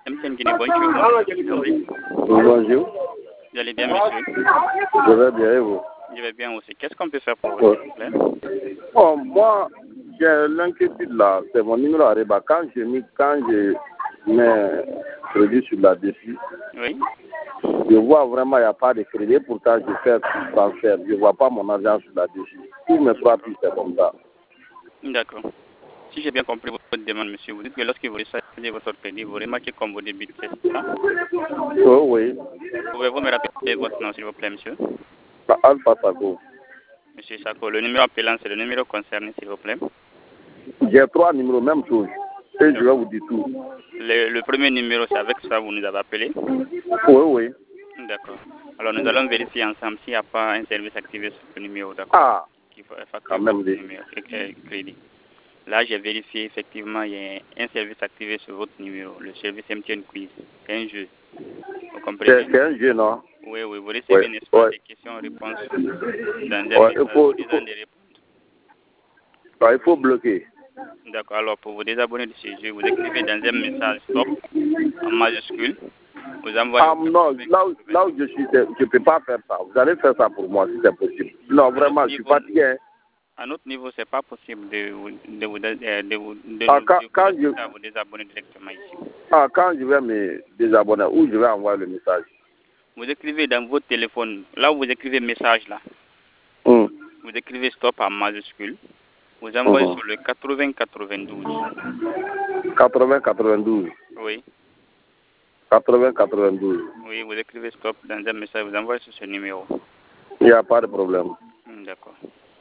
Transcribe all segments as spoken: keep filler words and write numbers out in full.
M T N Guinée, bonjour. Oui, bonjour. Vous allez bien, monsieur? Je vais bien et vous? Je vais bien aussi. Qu'est-ce qu'on peut faire pour vous, s'il vous plaît? Oh, moi, j'ai l'inquiétude là. C'est mon numéro Ariba. Quand je mis, quand je mets crédit sur la dessus, oui. Je vois vraiment il n'y a pas de crédit. Pourtant, je fais tout transfert. Je ne vois pas mon argent sur la dessus. Tous mes trois pistes, c'est comme ça. D'accord. Si j'ai bien compris votre demande, monsieur, vous dites que lorsque vous recevez votre crédit, vous remarquez comme vous débutez, c'est ça? Oh, oui. Pouvez-vous me rappeler votre nom, s'il vous plaît, monsieur? Alpha Sako. Monsieur Sako, le numéro appelant, c'est le numéro concerné, s'il vous plaît? J'ai trois numéros, même chose. Et je vais vous dire tout. Le, le premier numéro, c'est avec ça que vous nous avez appelé? Oui, oui. D'accord. Alors, nous allons vérifier ensemble s'il n'y a pas un service activé sur le numéro, d'accord? Ah, qui faut effectuer quand même. votre numéro crédit. Là, j'ai vérifié, effectivement, il y a un service activé sur votre numéro, le service M T N Quiz. C'est un jeu. Vous comprenez? C'est un jeu, non? Oui, oui. Vous recevez, n'est-ce pas, des questions-réponses dans un message il faut, il disant faut, de répondre. ah, il faut bloquer. D'accord. Alors, pour vous désabonner de ce jeu, vous écrivez dans un message stop en majuscule. Vous envoyez. Ah non, là où, là où je suis, je ne peux pas faire ça. Vous allez faire ça pour moi si c'est possible. Non, vraiment, je suis fatigué. À notre niveau, ce n'est pas possible de vous, de vous, de, de vous, de ah, nous, quand, de quand vous, je, à vous désabonner directement ici. Ah, quand je vais me désabonner, où je vais envoyer le message? Vous écrivez dans votre téléphone, là où vous écrivez message là, mm. vous écrivez stop en majuscule, vous envoyez Mm-hmm. sur le quatre-vingts quatre-vingt-douze. quatre-vingts quatre-vingt-douze. Oui. quatre-vingts quatre-vingt-douze. Oui, vous écrivez stop dans un message, vous envoyez sur ce numéro. Il n'y a pas de problème. Mm, d'accord.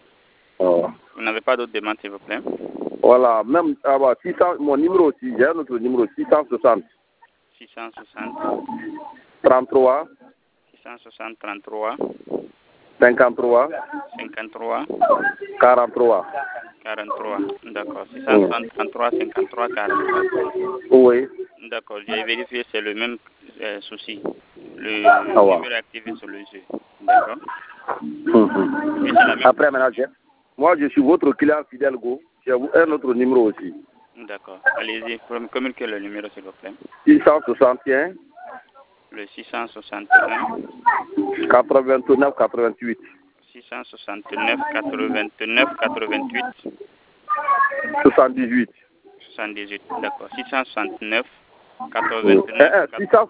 Oh. Vous n'avez pas d'autres demandes, s'il vous plaît? Voilà, même ah bah, six cents, mon numéro aussi, j'ai un autre numéro, six cent soixante. six cent soixante. trente-trois. six cent soixante, trente-trois. cinquante-trois. cinquante-trois. quarante-trois. quarante-trois. D'accord. six cent soixante, trente-trois, cinquante-trois, quarante-trois. Oui. D'accord. J'ai vérifié, c'est le même euh, souci. Le ah, numéro ouais. est activé sur le jeu. D'accord. Mm-hmm. Après, maintenant, moi, je suis votre client fidèle, Go. J'ai un autre numéro aussi. D'accord. Allez-y, communiquez le numéro, s'il vous plaît. six cent soixante et un. Le six cent soixante et un. quatre-vingt-neuf quatre-vingt-huit. six cent soixante-neuf, quatre-vingt-neuf, quatre-vingt-huit. soixante-dix-huit. soixante-dix-huit, d'accord. six cent soixante-neuf, quatre-vingt-neuf. six cent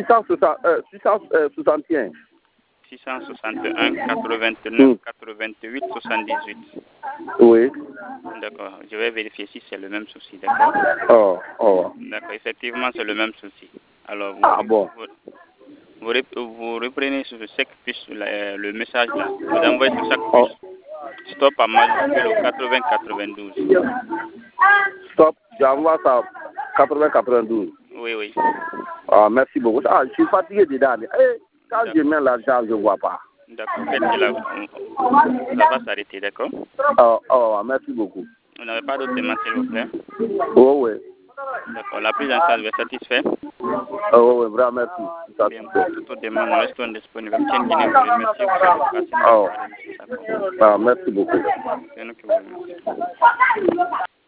soixante et un. six cent soixante et un, quatre-vingt-neuf, quatre-vingt-huit, soixante-dix-huit. Oui. D'accord. Je vais vérifier si c'est le même souci, d'accord? Oh, oh. D'accord, effectivement, c'est le même souci. Alors, vous, ah bon. Vous, vous, vous reprenez sur chaque puce la, le message là. Vous envoyez sur chaque puce. Oh. Stop à majuscule au quatre-vingts quatre-vingt-douze. Stop, j'envoie ça quatre-vingts quatre-vingt-douze. Oui, oui. Ah, merci beaucoup. Ah, je suis fatigué dedans. Eh, quand je mets l'argent, je ne vois pas. D'accord, là, ça va s'arrêter, d'accord? Oh, oh, merci beaucoup. Vous n'avez pas d'autres demandes, s'il vous plaît? Oh, oui. D'accord, la prise en charge est satisfaite? Oh, oui, vraiment, merci. Bien, pour toute demande, nous restons disponibles. M T N Guinée vous remercie pour votre oh. ah, merci beaucoup. C'est nous qui vous remercions.